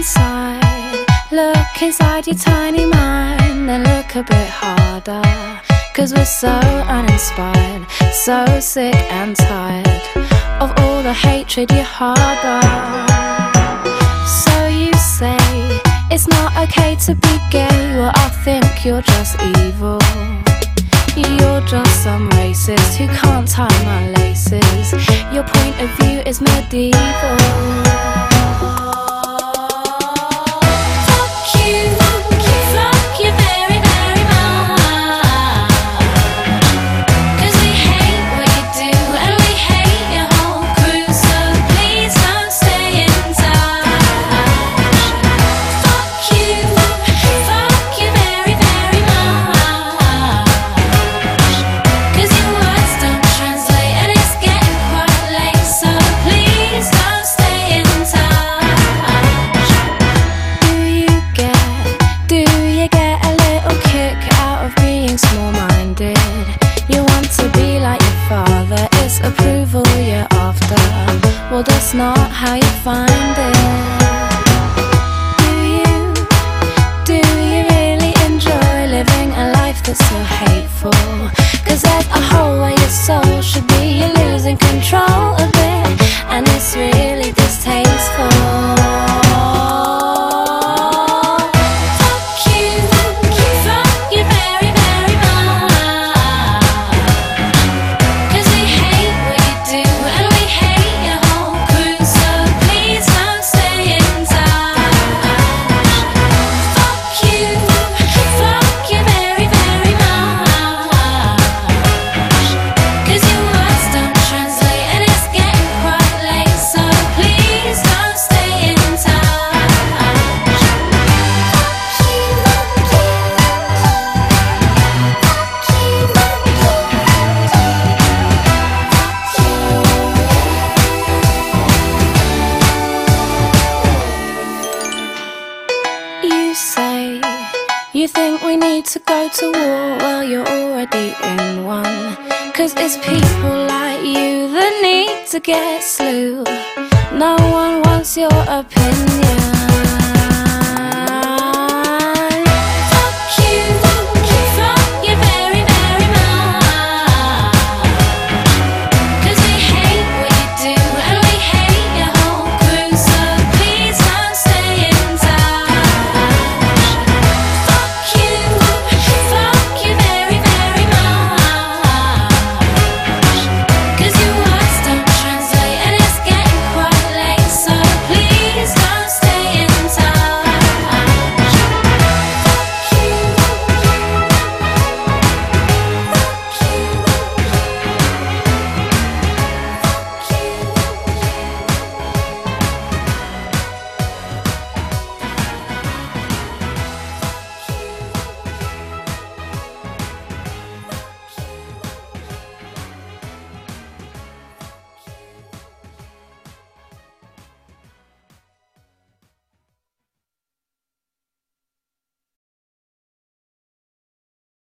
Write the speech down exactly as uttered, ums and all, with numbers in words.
inside, look inside your tiny mind, then look a bit harder. Cause we're so uninspired, so sick and tired of all the hatred you harbour. So you say it's not okay to be gay, well I think you're just evil. You're just some racist who can't tie my laces. Your point of view is medieval. Small-minded, you want to be like your father, it's approval you're after. Well, that's not how you find it. Do you, do you really enjoy living a life that's so hateful? Cause there's a hole where your soul should be, you're losing control of it, and it's really distasteful. Say you think we need to go to war, well you're already in one. Cause it's people like you that need to get slew. No one wants your opinion.